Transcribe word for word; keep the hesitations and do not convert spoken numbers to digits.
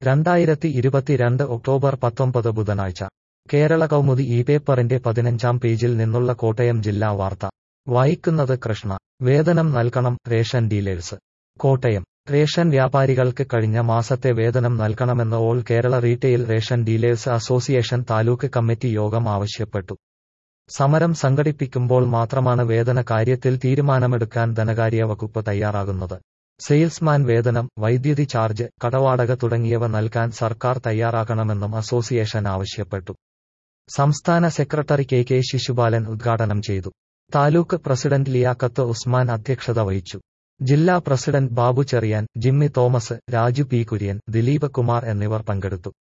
രണ്ടായിരത്തി ഇരുപത്തിരണ്ട് ഒക്ടോബർ പത്തൊമ്പത് ബുധനാഴ്ച കേരള കൗമുദി ഈ പേപ്പറിന്റെ പതിനഞ്ചാം പേജിൽ നിന്നുള്ള കോട്ടയം ജില്ലാ വാർത്ത വായിക്കുന്നത് കൃഷ്ണ. വേതനം നൽകണം റേഷൻ ഡീലേഴ്സ്. കോട്ടയം. റേഷൻ വ്യാപാരികൾക്ക് കഴിഞ്ഞ മാസത്തെ വേതനം നൽകണമെന്ന് all Kerala retail ration dealers association taluk committee യോഗം ആവശ്യപ്പെട്ടു. സമരം സംഘടിപ്പിക്കുമ്പോൾ മാത്രമാണ് വേതന കാര്യത്തിൽ തീരുമാനമെടുക്കാൻ ധനകാര്യ വകുപ്പ് തയ്യാറാകുന്നത്. സെയിൽസ്മാൻ വേതനം, വൈദ്യുതി ചാർജ്, കടവാടക തുടങ്ങിയവ നൽകാൻ സർക്കാർ തയ്യാറാകണമെന്നും അസോസിയേഷൻ ആവശ്യപ്പെട്ടു. സംസ്ഥാന സെക്രട്ടറി കെ കെ ശിശുപാലൻ ഉദ്ഘാടനം ചെയ്തു. താലൂക്ക് പ്രസിഡന്റ് ലിയാഖത്ത് ഉസ്മാൻ അധ്യക്ഷത വഹിച്ചു. ജില്ലാ പ്രസിഡന്റ് ബാബു ചെറിയാൻ, ജിമ്മി തോമസ്, രാജു പി കുര്യൻ, ദിലീപ് കുമാർ എന്നിവർ പങ്കെടുത്തു.